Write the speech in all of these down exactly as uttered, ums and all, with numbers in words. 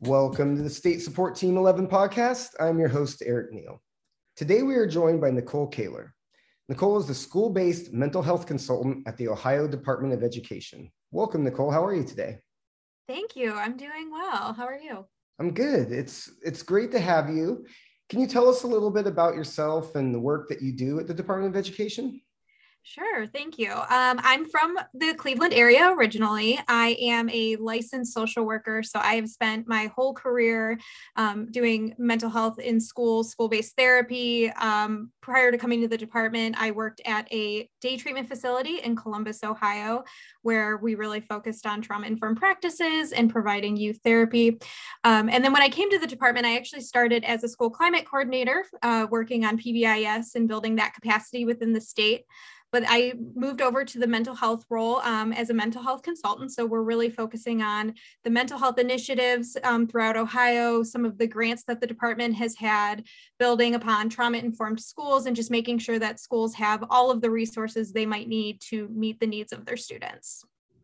Welcome to the State Support Team eleven podcast. I'm your host, Eric Neal. Today we are joined by Nicole Kaler. Nicole is the school-based mental health consultant at the Ohio Department of Education. Welcome, Nicole. How are you today? Thank you. I'm doing well. How are you? I'm good. It's, it's great to have you. Can you tell us a little bit about yourself and the work that you do at the Department of Education? Sure. Thank you. Um, I'm from the Cleveland area originally. I am a licensed social worker. So I have spent my whole career um, doing mental health in schools, school-based therapy. Um, prior to coming to the department, I worked at a day treatment facility in Columbus, Ohio, where we really focused on trauma-informed practices and providing youth therapy. Um, and then when I came to the department, I actually started as a school climate coordinator, uh, working on P B I S and building that capacity within the state. But I moved over to the mental health role um, as a mental health consultant. So we're really focusing on the mental health initiatives um, throughout Ohio, some of the grants that the department has had, building upon trauma-informed schools, and just making sure that schools have all of the resources they might need to meet the needs of their students.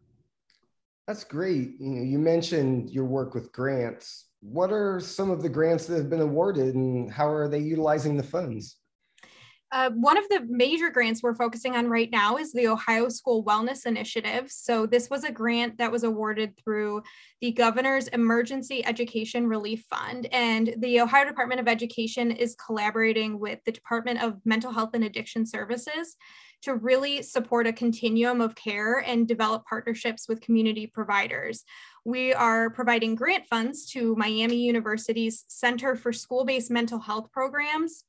That's great. You know, you mentioned your work with grants. What are some of the grants that have been awarded and how are they utilizing the funds? Uh, one of the major grants we're focusing on right now is the Ohio School Wellness Initiative. So this was a grant that was awarded through the Governor's Emergency Education Relief Fund. And the Ohio Department of Education is collaborating with the Department of Mental Health and Addiction Services to really support a continuum of care and develop partnerships with community providers. We are providing grant funds to Miami University's Center for School-Based Mental Health Programs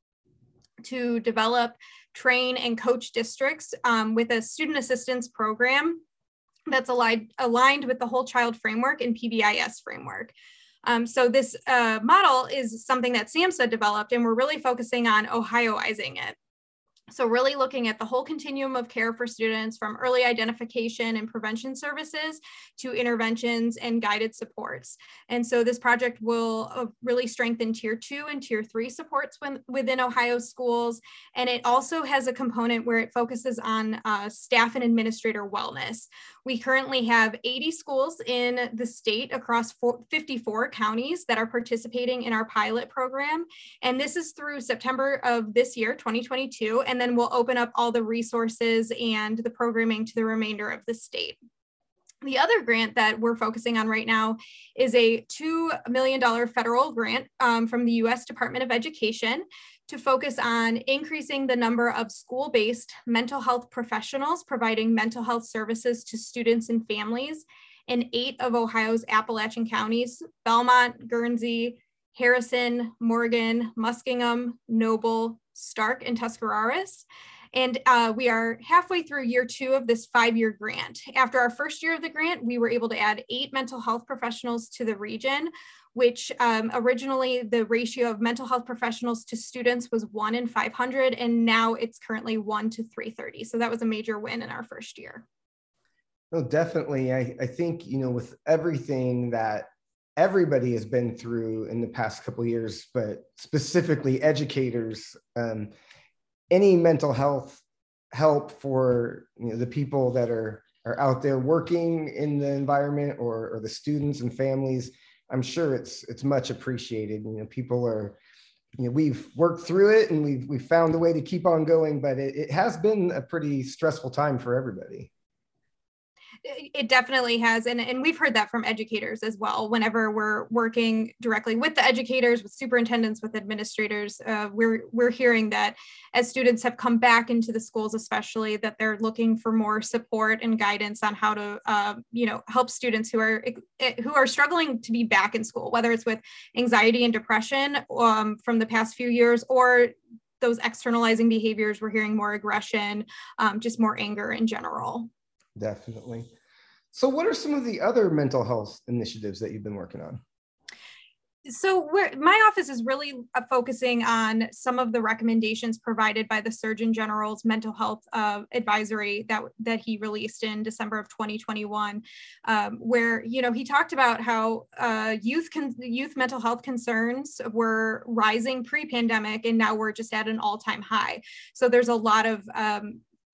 to develop, train, and coach districts um, with a student assistance program that's aligned, aligned with the Whole Child Framework and P B I S framework. Um, so this uh, model is something that SAMHSA developed, and we're really focusing on Ohioizing it. So really looking at the whole continuum of care for students, from early identification and prevention services to interventions and guided supports. And so this project will really strengthen tier two and tier three supports when, within Ohio schools. And it also has a component where it focuses on uh, staff and administrator wellness. We currently have eighty schools in the state across fifty-four counties that are participating in our pilot program. And this is through September of this year, twenty twenty-two. And then we'll open up all the resources and the programming to the remainder of the state. The other grant that we're focusing on right now is a two million dollars federal grant um, from the U S Department of Education to focus on increasing the number of school-based mental health professionals providing mental health services to students and families in eight of Ohio's Appalachian counties: Belmont, Guernsey, Harrison, Morgan, Muskingum, Noble, Stark, and Tuscarawas. And uh, we are halfway through year two of this five-year grant. After our first year of the grant, we were able to add eight mental health professionals to the region, which um, originally the ratio of mental health professionals to students was one in five hundred, and now it's currently one to three thirty. So that was a major win in our first year. No, definitely. I, I think, you know, with everything that everybody has been through in the past couple of years, but specifically educators, um, any mental health help for, you know, the people that are, are out there working in the environment, or, or the students and families, I'm sure it's it's much appreciated. You know, people are, you know, we've worked through it and we've, we've found a way to keep on going, but it, it has been a pretty stressful time for everybody. It definitely has. And, and we've heard that from educators as well. Whenever we're working directly with the educators, with superintendents, with administrators, uh, we're, we're hearing that as students have come back into the schools, especially, that they're looking for more support and guidance on how to, uh, you know, help students who are, who are struggling to be back in school, whether it's with anxiety and depression um, from the past few years, or those externalizing behaviors. We're hearing more aggression, um, just more anger in general. Definitely. So what are some of the other mental health initiatives that you've been working on? So we're, my office is really focusing on some of the recommendations provided by the Surgeon General's mental health uh, advisory that, that he released in December of twenty twenty-one, um, where, you know, he talked about how uh, youth con- youth mental health concerns were rising pre-pandemic, and now we're just at an all-time high. So there's a lot of um,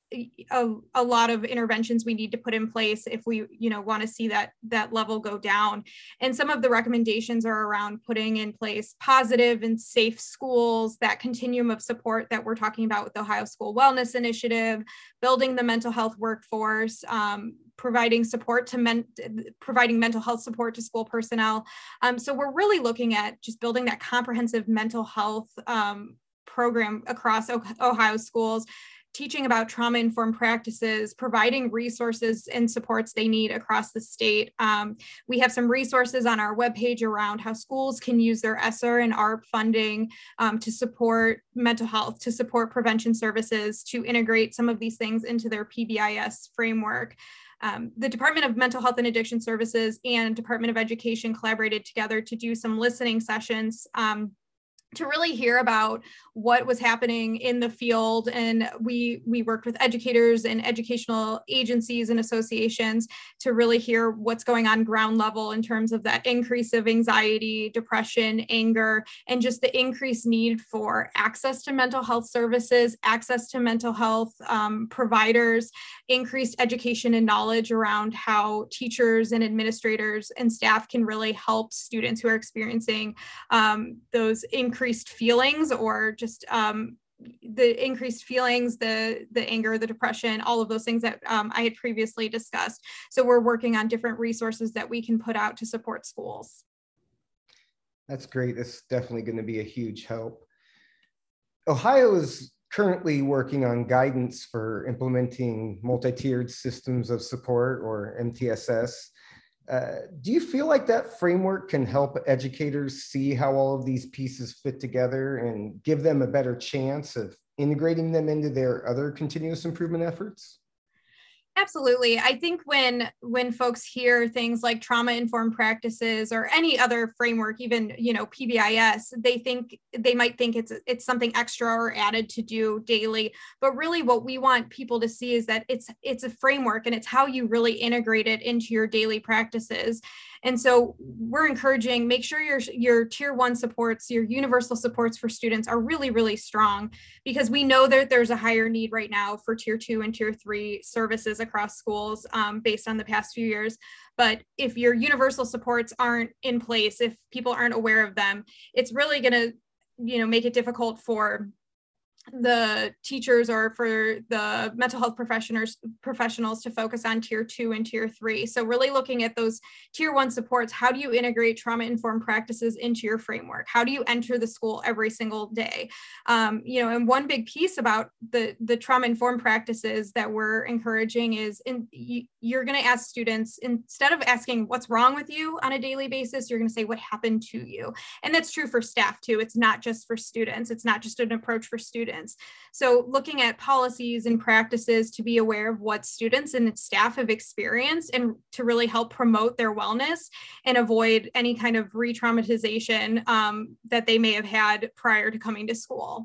a, a lot of interventions we need to put in place if we, you know, want to see that that level go down. And some of the recommendations are around putting in place positive and safe schools, that continuum of support that we're talking about with the Ohio School Wellness Initiative, building the mental health workforce, um, providing support to men, providing mental health support to school personnel. Um, so we're really looking at just building that comprehensive mental health um, program across Ohio schools, teaching about trauma-informed practices, providing resources and supports they need across the state. Um, we have some resources on our webpage around how schools can use their ESSER and A R P funding um, to support mental health, to support prevention services, to integrate some of these things into their P B I S framework. Um, the Department of Mental Health and Addiction Services and Department of Education collaborated together to do some listening sessions um, to really hear about what was happening in the field. And we we worked with educators and educational agencies and associations to really hear what's going on ground level in terms of that increase of anxiety, depression, anger, and just the increased need for access to mental health services, access to mental health um, providers, increased education and knowledge around how teachers and administrators and staff can really help students who are experiencing um, those increased increased feelings or just um, the increased feelings, the, the anger, the depression, all of those things that um, I had previously discussed. So we're working on different resources that we can put out to support schools. That's great. That's definitely going to be a huge help. Ohio is currently working on guidance for implementing multi-tiered systems of support, or M T S S. Uh, do you feel like that framework can help educators see how all of these pieces fit together and give them a better chance of integrating them into their other continuous improvement efforts? Absolutely. I think when when folks hear things like trauma-informed practices or any other framework, even, you know, P B I S, they think they might think it's it's something extra or added to do daily. But really what we want people to see is that it's it's a framework and it's how you really integrate it into your daily practices. And so we're encouraging, make sure your, your tier one supports, your universal supports for students are really, really strong, because we know that there's a higher need right now for tier two and tier three services across schools um, based on the past few years. But if your universal supports aren't in place, if people aren't aware of them, it's really going to, you know, make it difficult for the teachers or for the mental health professionals professionals to focus on tier two and tier three. So really looking at those tier one supports, how do you integrate trauma-informed practices into your framework? How do you enter the school every single day? Um, you know, and one big piece about the, the trauma-informed practices that we're encouraging is in, you, you're going to ask students, instead of asking what's wrong with you on a daily basis, you're going to say what happened to you. And that's true for staff too. It's not just for students. It's not just an approach for students. So looking at policies and practices to be aware of what students and staff have experienced and to really help promote their wellness and avoid any kind of re-traumatization um, that they may have had prior to coming to school.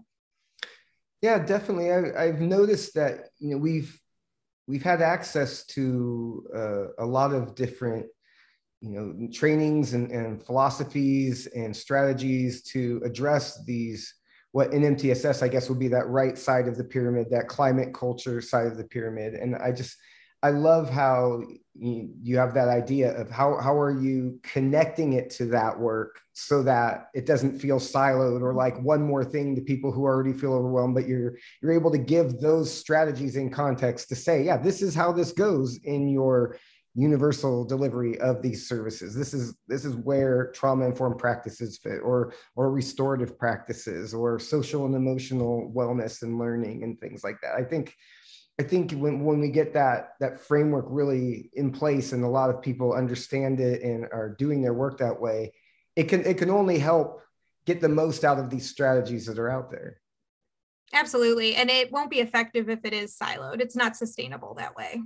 Yeah, definitely. I, I've noticed that, you know, we've we've had access to uh, a lot of different, you know, trainings and, and philosophies and strategies to address these, what in M T S S, I guess, would be that right side of the pyramid, that climate culture side of the pyramid. And I just, I love how you, you have that idea of how, how are you connecting it to that work so that it doesn't feel siloed or like one more thing to people who already feel overwhelmed, but you're, you're able to give those strategies in context to say, yeah, this is how this goes in your universal delivery of these services. This is this is where trauma-informed practices fit, or or restorative practices, or social and emotional wellness and learning and things like that. I think I think when, when we get that that framework really in place and a lot of people understand it and are doing their work that way, it can it can only help get the most out of these strategies that are out there. Absolutely. And it won't be effective if it is siloed. It's not sustainable that way.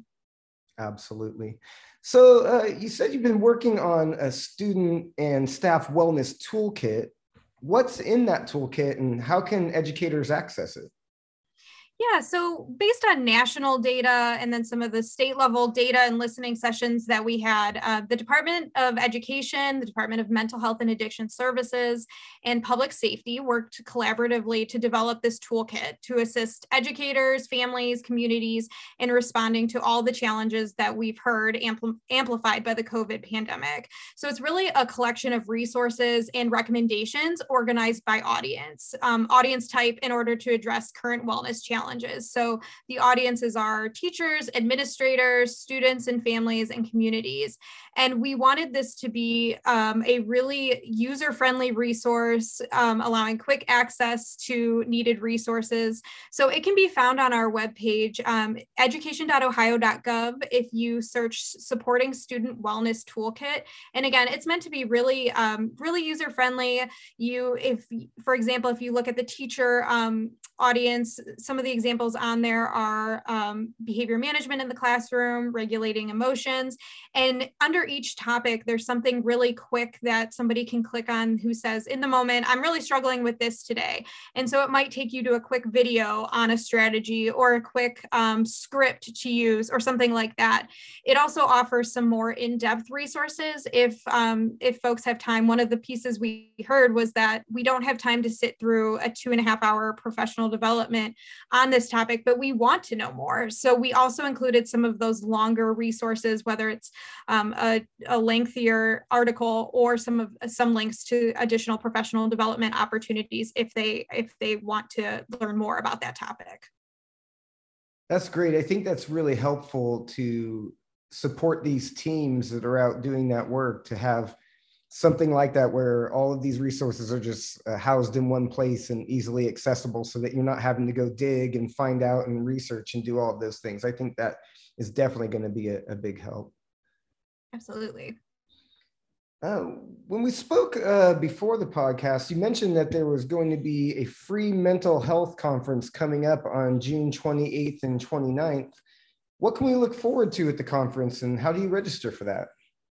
Absolutely. So uh, you said you've been working on a student and staff wellness toolkit. What's in that toolkit and how can educators access it? Yeah, so based on national data and then some of the state level data and listening sessions that we had, uh, the Department of Education, the Department of Mental Health and Addiction Services, and Public Safety worked collaboratively to develop this toolkit to assist educators, families, communities in responding to all the challenges that we've heard ampl- amplified by the COVID pandemic. So it's really a collection of resources and recommendations organized by audience, um, audience type in order to address current wellness challenges. So the audiences are teachers, administrators, students, and families and communities. And we wanted this to be um, a really user-friendly resource, um, allowing quick access to needed resources. So it can be found on our webpage, um, education dot ohio dot gov, if you search Supporting Student Wellness Toolkit. And again, it's meant to be really, um, really user-friendly. You, if, for example, if you look at the teacher um, audience, some of the examples on there are um, behavior management in the classroom, regulating emotions, and under each topic, there's something really quick that somebody can click on who says, in the moment, I'm really struggling with this today. And so it might take you to a quick video on a strategy or a quick um, script to use or something like that. It also offers some more in-depth resources if, um, if folks have time. One of the pieces we heard was that we don't have time to sit through a two and a half hour professional development on this topic, but we want to know more. So we also included some of those longer resources, whether it's um, a, a lengthier article or some of some links to additional professional development opportunities if they if they want to learn more about that topic. That's great. I think that's really helpful to support these teams that are out doing that work, to have something like that where all of these resources are just uh, housed in one place and easily accessible, so that you're not having to go dig and find out and research and do all of those things. I think that is definitely going to be a, a big help. Absolutely. Uh, when we spoke uh, before the podcast, you mentioned that there was going to be a free mental health conference coming up on June twenty-eighth and twenty-ninth. What can we look forward to at the conference, and how do you register for that?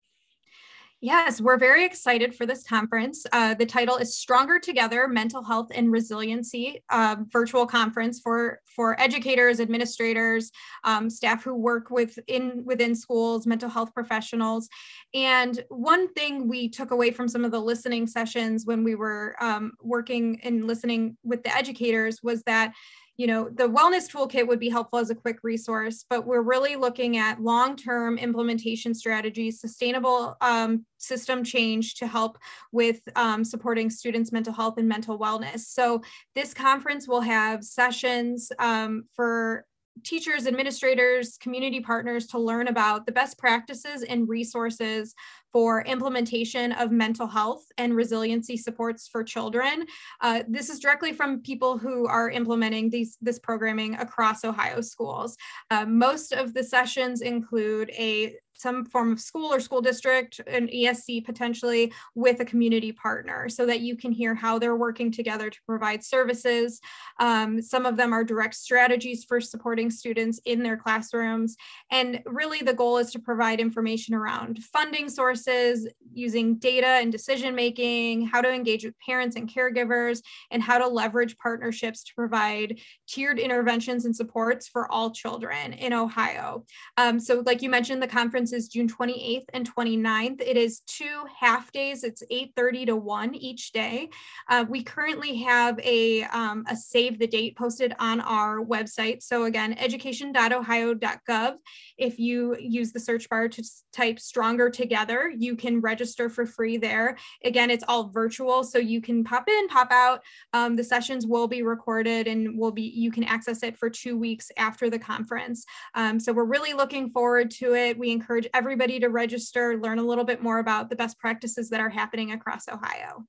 Yes, we're very excited for this conference. Uh, the title is Stronger Together, Mental Health and Resiliency, uh, virtual conference for, for educators, administrators, um, staff who work within, within schools, mental health professionals. And one thing we took away from some of the listening sessions when we were um, working and listening with the educators was that you know, the wellness toolkit would be helpful as a quick resource, but we're really looking at long-term implementation strategies, sustainable um, system change to help with um, supporting students' mental health and mental wellness. So this conference will have sessions um, for teachers, administrators, community partners to learn about the best practices and resources for implementation of mental health and resiliency supports for children. Uh, this is directly from people who are implementing these, this programming across Ohio schools. Uh, most of the sessions include a some form of school or school district, an E S C potentially, with a community partner, so that you can hear how they're working together to provide services. Um, some of them are direct strategies for supporting students in their classrooms. And really the goal is to provide information around funding sources, using data and decision-making, how to engage with parents and caregivers, and how to leverage partnerships to provide tiered interventions and supports for all children in Ohio. Um, so like you mentioned, the conference is June twenty-eighth and twenty-ninth. It is two half days. It's eight thirty to one each day. Uh, we currently have a, um, a save the date posted on our website. So again, education dot ohio dot gov. If you use the search bar to type Stronger Together, you can register for free there. Again, it's all virtual, so you can pop in, pop out. Um, the sessions will be recorded and will be, you can access it for two weeks after the conference. Um, so we're really looking forward to it. We encourage everybody to register, learn a little bit more about the best practices that are happening across Ohio.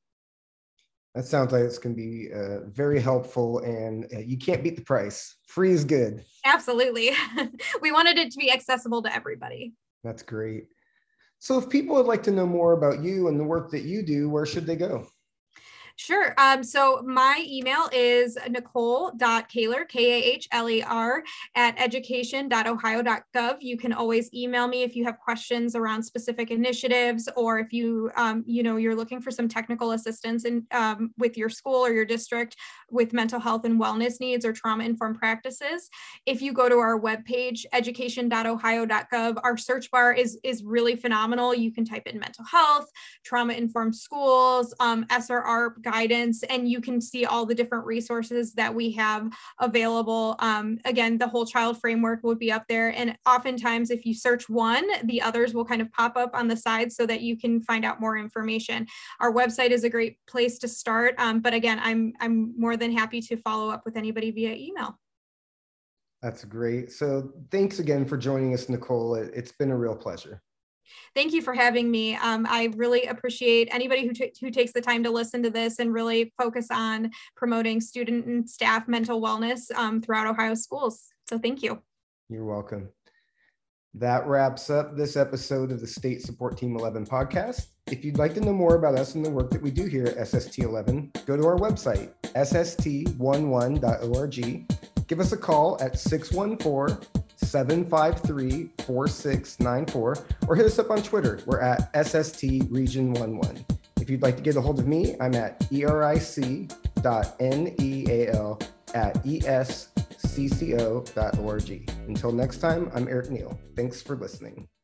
That sounds like it's going to be uh, very helpful, and uh, you can't beat the price. Free is good. Absolutely. We wanted it to be accessible to everybody. That's great. So if people would like to know more about you and the work that you do, where should they go? Sure. Um, so my email is nicole.kahler, K A H L E R, at education dot ohio dot gov. You can always email me if you have questions around specific initiatives, or if you, um, you know, you're looking for some technical assistance in, um, with your school or your district with mental health and wellness needs or trauma-informed practices. If you go to our webpage, education dot ohio dot gov, our search bar is, is really phenomenal. You can type in mental health, trauma-informed schools, um, S R R guidance, and you can see all the different resources that we have available. Um, again, the whole child framework will be up there. And oftentimes, if you search one, the others will kind of pop up on the side so that you can find out more information. Our website is a great place to start. Um, but again, I'm, I'm more than happy to follow up with anybody via email. That's great. So thanks again for joining us, Nicole. It's been a real pleasure. Thank you for having me. Um, I really appreciate anybody who, t- who takes the time to listen to this and really focus on promoting student and staff mental wellness um, throughout Ohio schools. So thank you. You're welcome. That wraps up this episode of the State Support Team eleven podcast. If you'd like to know more about us and the work that we do here at S S T eleven, go to our website, S S T eleven dot org. Give us a call at six one four, seven five three, four six nine four, or hit us up on Twitter. We're at S S T Region eleven. If you'd like to get a hold of me, I'm at eric dot neal at E S C C O dot org. Until next time, I'm Eric Neal. Thanks for listening.